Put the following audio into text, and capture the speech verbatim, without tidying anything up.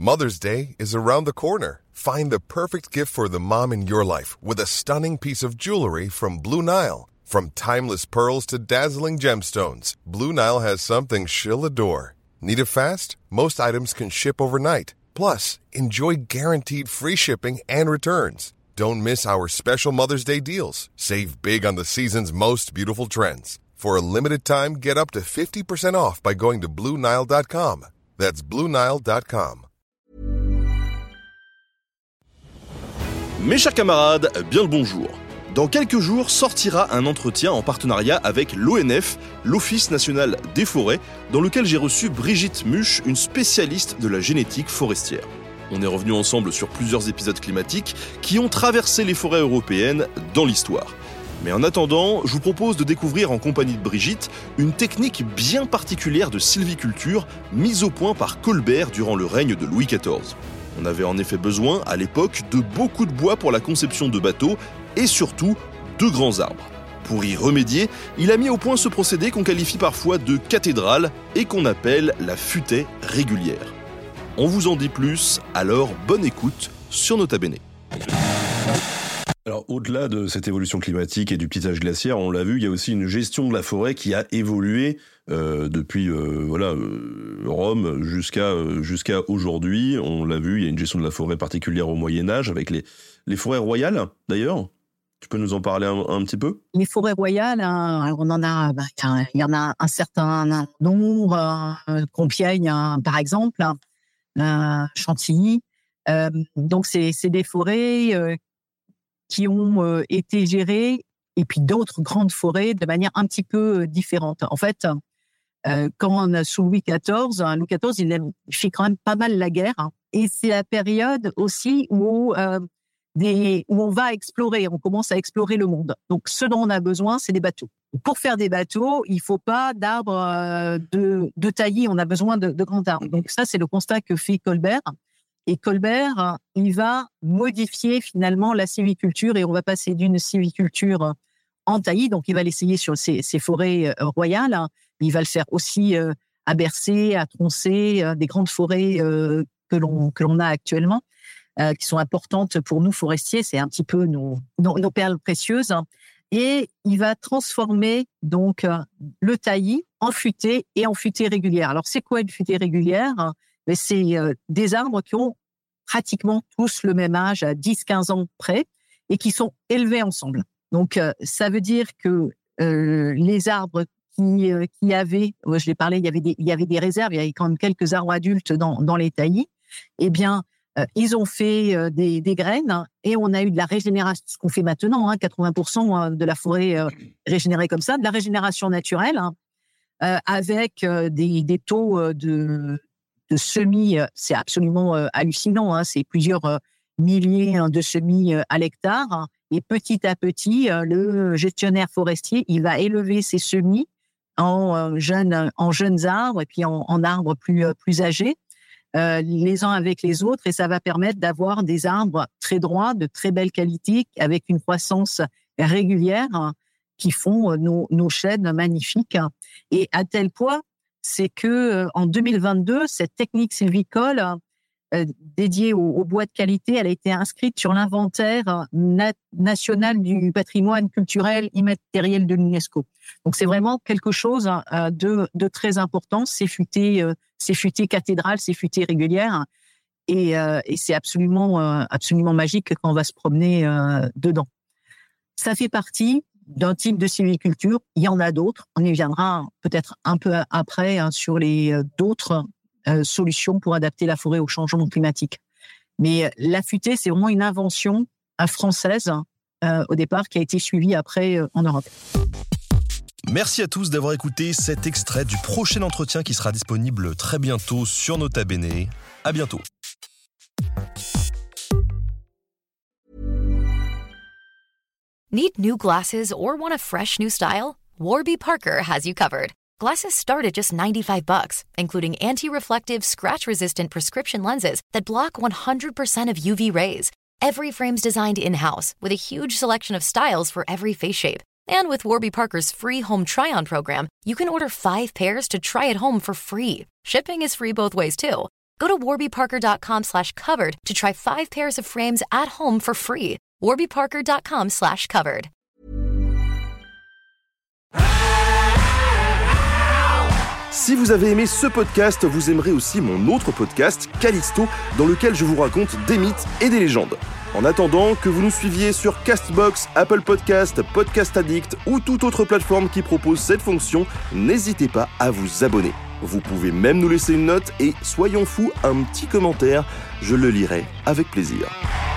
Mother's Day is around the corner. Find the perfect gift for the mom in your life with a stunning piece of jewelry from Blue Nile. From timeless pearls to dazzling gemstones, Blue Nile has something she'll adore. Need it fast? Most items can ship overnight. Plus, enjoy guaranteed free shipping and returns. Don't miss our special Mother's Day deals. Save big on the season's most beautiful trends. For a limited time, get up to fifty percent off by going to Blue Nile dot com. That's Blue Nile dot com. Mes chers camarades, bien le bonjour. Dans quelques jours sortira un entretien en partenariat avec l'O N F, l'Office national des forêts, dans lequel j'ai reçu Brigitte Muche, une spécialiste de la génétique forestière. On est revenu ensemble sur plusieurs épisodes climatiques qui ont traversé les forêts européennes dans l'histoire. Mais en attendant, je vous propose de découvrir en compagnie de Brigitte une technique bien particulière de sylviculture mise au point par Colbert durant le règne de Louis quatorze. On avait en effet besoin, à l'époque, de beaucoup de bois pour la conception de bateaux et surtout de grands arbres. Pour y remédier, il a mis au point ce procédé qu'on qualifie parfois de cathédrale et qu'on appelle la futaie régulière. On vous en dit plus, alors bonne écoute sur Nota Bene. Alors, au-delà de cette évolution climatique et du petit âge glaciaire, on l'a vu, il y a aussi une gestion de la forêt qui a évolué euh, depuis euh, voilà euh, Rome jusqu'à euh, jusqu'à aujourd'hui. On l'a vu, il y a une gestion de la forêt particulière au Moyen-Âge avec les les forêts royales. D'ailleurs, tu peux nous en parler un, un petit peu ? Les forêts royales, hein, on en a, bah, il y en a un certain nombre. Euh, Compiègne, hein, par exemple, euh, Chantilly. Euh, donc, c'est c'est des forêts euh, qui ont euh, été gérées, et puis d'autres grandes forêts de manière un petit peu différente. En fait, euh, quand on a sous Louis quatorze, hein, Louis quatorze, il, aime, il fait quand même pas mal la guerre, hein, et c'est la période aussi où, euh, des, où on va explorer, on commence à explorer le monde. Donc, ce dont on a besoin, c'est des bateaux. Pour faire des bateaux, il faut pas d'arbres euh, de, de taillis, on a besoin de, de grands arbres. Donc, ça, c'est le constat que fait Colbert. Et Colbert, il va modifier finalement la sylviculture et on va passer d'une sylviculture en taillis, donc il va l'essayer sur ces, ces forêts royales. Il va le faire aussi euh, à Bercé, à Troncé, euh, des grandes forêts euh, que l'on que l'on a actuellement, euh, qui sont importantes pour nous forestiers. C'est un petit peu nos nos, nos perles précieuses. Et il va transformer donc euh, le taillis en futaie et en futaie régulière. Alors c'est quoi une futaie régulière ? Mais c'est euh, des arbres qui ont pratiquement tous le même âge, à dix à quinze ans près, et qui sont élevés ensemble. Donc, euh, ça veut dire que euh, les arbres qui, euh, qui avaient, ouais, je l'ai parlé, il y avait des, il y avait des réserves, il y avait quand même quelques arbres adultes dans, dans les taillis, eh bien, euh, ils ont fait euh, des, des graines, hein, et on a eu de la régénération, ce qu'on fait maintenant, hein, quatre-vingts pour cent de la forêt euh, régénérée comme ça, de la régénération naturelle, hein, euh, avec euh, des, des taux euh, de... de semis, c'est absolument euh, hallucinant, hein, c'est plusieurs euh, milliers hein, de semis euh, à l'hectare, hein, et petit à petit, euh, le gestionnaire forestier, il va élever ses semis en euh, jeunes en jeunes arbres et puis en, en arbres plus euh, plus âgés, euh, les uns avec les autres, et ça va permettre d'avoir des arbres très droits, de très belle qualité, avec une croissance régulière, hein, qui font euh, nos, nos chênes magnifiques, hein. Et à tel point, c'est que euh, en deux mille vingt-deux, cette technique sylvicole euh, dédiée au, au bois de qualité, elle a été inscrite sur l'inventaire na- national du patrimoine culturel immatériel de l'UNESCO. Donc c'est vraiment quelque chose euh, de, de très important. C'est futaies, euh, c'est futaies cathédrales, c'est futaies régulières, et, euh, et c'est absolument, euh, absolument magique quand on va se promener euh, dedans. Ça fait partie d'un type de sylviculture. Il y en a d'autres. On y viendra peut-être un peu après hein, sur les euh, d'autres euh, solutions pour adapter la forêt au changement climatique. Mais euh, la futaie, c'est vraiment une invention euh, française euh, au départ qui a été suivie après euh, en Europe. Merci à tous d'avoir écouté cet extrait du prochain entretien qui sera disponible très bientôt sur Nota Bene. À bientôt. Need new glasses or want a fresh new style? Warby Parker has you covered. Glasses start at just ninety-five bucks, including anti-reflective, scratch-resistant prescription lenses that block one hundred percent of U V rays. Every frame's designed in-house with a huge selection of styles for every face shape. And with Warby Parker's free home try-on program, you can order five pairs to try at home for free. Shipping is free both ways, too. Go to warbyparker.com slash covered to try five pairs of frames at home for free. warbyparker.com slash covered. Si vous avez aimé ce podcast, vous aimerez aussi mon autre podcast, Callisto, dans lequel je vous raconte des mythes et des légendes. En attendant, que vous nous suiviez sur Castbox, Apple Podcast, Podcast Addict ou toute autre plateforme qui propose cette fonction, n'hésitez pas à vous abonner. Vous pouvez même nous laisser une note et, soyons fous, un petit commentaire, je le lirai avec plaisir.